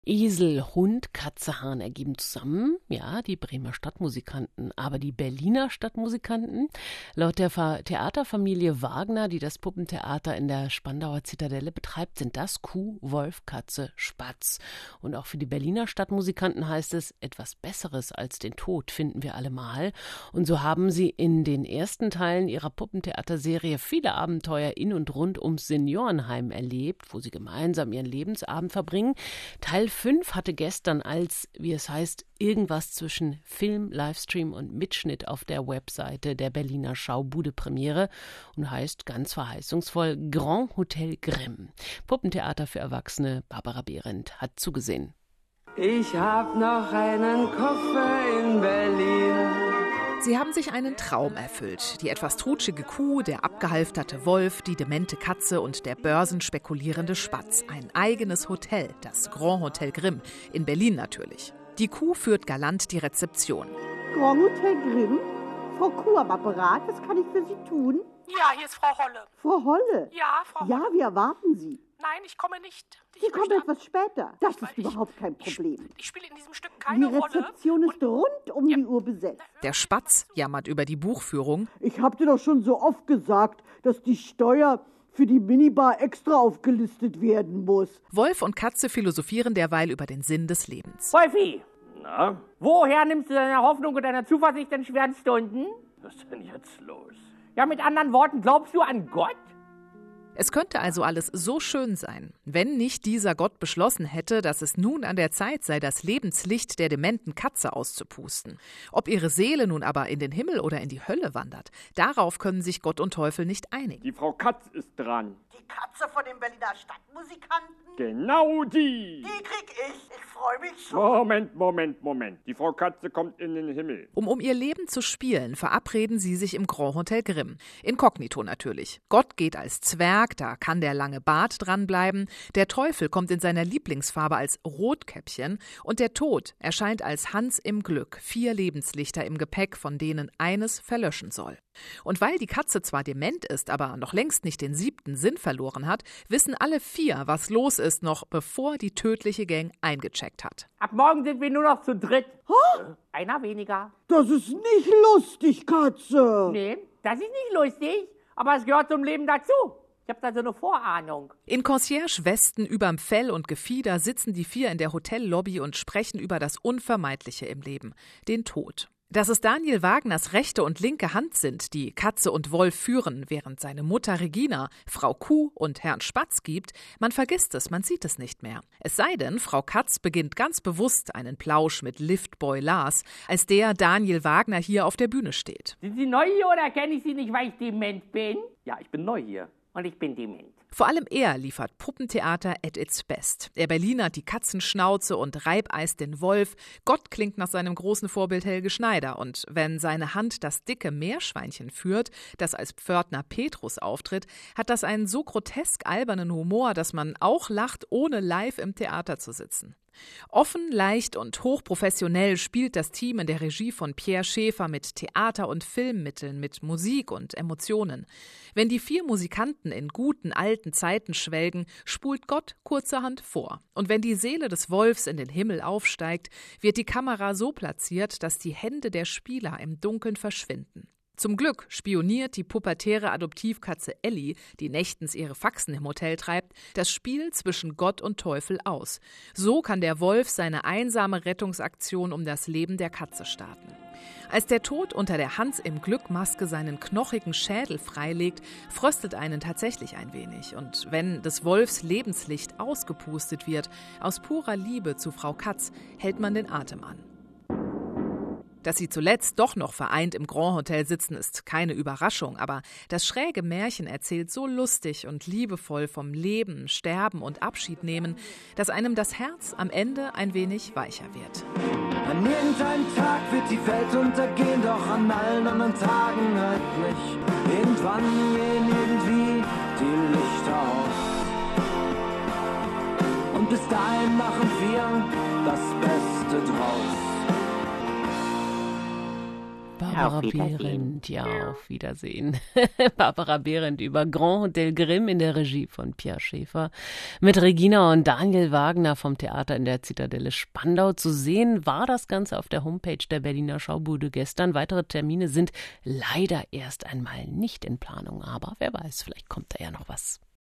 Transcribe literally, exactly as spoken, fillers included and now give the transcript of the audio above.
Esel, Hund, Katze, Hahn ergeben zusammen, ja, die Bremer Stadtmusikanten, aber die Berliner Stadtmusikanten, laut der Fa- Theaterfamilie Wagner, die das Puppentheater in der Spandauer Zitadelle betreibt, sind das Kuh, Wolf, Katze, Spatz. Und auch für die Berliner Stadtmusikanten heißt es, etwas Besseres als den Tod finden wir allemal. Und so haben sie in den ersten Teilen ihrer Puppentheaterserie viele Abenteuer in und rund ums Seniorenheim erlebt, wo sie gemeinsam ihren Lebensabend verbringen. Teil fünf hatte gestern als, wie es heißt, irgendwas zwischen Film, Livestream und Mitschnitt auf der Webseite der Berliner Schaubude Premiere und heißt ganz verheißungsvoll Grand Hotel Grimm. Puppentheater für Erwachsene, Barbara Behrendt hat zugesehen. Ich hab noch einen Koffer in Berlin. Sie haben sich einen Traum erfüllt. Die etwas trutschige Kuh, der abgehalfterte Wolf, die demente Katze und der börsenspekulierende Spatz. Ein eigenes Hotel, das Grand Hotel Grimm, in Berlin natürlich. Die Kuh führt galant die Rezeption. Grand Hotel Grimm? Frau Kuh am Apparat, was kann ich für Sie tun? Ja, hier ist Frau Holle. Frau Holle? Ja, Frau Holle. Ja, wir erwarten Sie. Nein, ich komme nicht. Ich Sie kommen möchte- etwas später. Das Ich- ist überhaupt kein Problem. Ich spiele in diesem Stück Die keine Rolle. Rezeption ist rund um die Uhr besetzt. Der Spatz jammert über die Buchführung. Ich hab dir doch schon so oft gesagt, dass die Steuer für die Minibar extra aufgelistet werden muss. Wolf und Katze philosophieren derweil über den Sinn des Lebens. Wolfi, Na, woher nimmst du deine Hoffnung und deine Zuversicht in schweren Stunden? was ist denn jetzt los? Ja, mit anderen Worten, glaubst du an Gott? Es könnte also alles so schön sein, wenn nicht dieser Gott beschlossen hätte, dass es nun an der Zeit sei, das Lebenslicht der dementen Katze auszupusten. Ob ihre Seele nun aber in den Himmel oder in die Hölle wandert, darauf können sich Gott und Teufel nicht einigen. Die Frau Katz ist dran. Die Katze von den Berliner Stadtmusikanten? Genau die. Die krieg ich. Ich freue mich schon. Moment, Moment, Moment. Die Frau Katze kommt in den Himmel. Um um ihr Leben zu spielen, verabreden sie sich im Grand Hotel Grimm. Inkognito natürlich. Gott geht als Zwerg, da kann der lange Bart dranbleiben. Der Teufel kommt in seiner Lieblingsfarbe als Rotkäppchen. Und der Tod erscheint als Hans im Glück. Vier Lebenslichter im Gepäck, von denen eines verlöschen soll. Und weil die Katze zwar dement ist, aber noch längst nicht den siebten Sinn verloren hat, wissen alle vier, was los ist, noch bevor die tödliche Gang eingecheckt hat. Ab morgen sind wir nur noch zu dritt. Einer weniger. Das ist nicht lustig, Katze. Nee, das ist nicht lustig, aber es gehört zum Leben dazu. Ich habe da so eine Vorahnung. In Concierge-Westen überm Fell und Gefieder sitzen die vier in der Hotellobby und sprechen über das Unvermeidliche im Leben, den Tod. Dass es Daniel Wagners rechte und linke Hand sind, die Katze und Wolf führen, während seine Mutter Regina Frau Kuh und Herrn Spatz gibt, man vergisst es, man sieht es nicht mehr. Es sei denn, Frau Katz beginnt ganz bewusst einen Plausch mit Liftboy Lars, als der Daniel Wagner hier auf der Bühne steht. Sind Sie neu hier oder kenne ich Sie nicht, weil ich dement bin? Ja, ich bin neu hier. Und ich bin dement. Vor allem er liefert Puppentheater at its best. Er Berlinert die Katzenschnauze und Reibeis den Wolf. Gott klingt nach seinem großen Vorbild Helge Schneider. Und wenn seine Hand das dicke Meerschweinchen führt, das als Pförtner Petrus auftritt, hat das einen so grotesk albernen Humor, dass man auch lacht, ohne live im Theater zu sitzen. Offen, leicht und hochprofessionell spielt das Team in der Regie von Pierre Schäfer mit Theater- und Filmmitteln, mit Musik und Emotionen. Wenn die vier Musikanten in guten alten Zeiten schwelgen, spult Gott kurzerhand vor. Und wenn die Seele des Wolfs in den Himmel aufsteigt, wird die Kamera so platziert, dass die Hände der Spieler im Dunkeln verschwinden. Zum Glück spioniert die pubertäre Adoptivkatze Ellie, die nächtens ihre Faxen im Hotel treibt, das Spiel zwischen Gott und Teufel aus. So kann der Wolf seine einsame Rettungsaktion um das Leben der Katze starten. Als der Tod unter der Hans im Glück-Maske seinen knochigen Schädel freilegt, fröstelt einen tatsächlich ein wenig. Und wenn des Wolfs Lebenslicht ausgepustet wird, aus purer Liebe zu Frau Katz, hält man den Atem an. Dass sie zuletzt doch noch vereint im Grand Hotel sitzen, ist keine Überraschung, aber das schräge Märchen erzählt so lustig und liebevoll vom Leben, Sterben und Abschied nehmen, dass einem das Herz am Ende ein wenig weicher wird. An irgendeinem Tag wird die Welt untergehen, doch an allen anderen Tagen halt nicht. Irgendwann gehen irgendwie die Lichter aus. Und bis dahin machen wir das Beste draus. Barbara auf Wiedersehen. Behrendt, ja, auf Wiedersehen. Barbara Behrendt über Grand Hotel Grimm in der Regie von Pierre Schäfer. Mit Regina und Daniel Wagner vom Theater in der Zitadelle Spandau. Zu sehen war das Ganze auf der Homepage der Berliner Schaubude gestern. Weitere Termine sind leider erst einmal nicht in Planung, aber wer weiß, vielleicht kommt da ja noch was.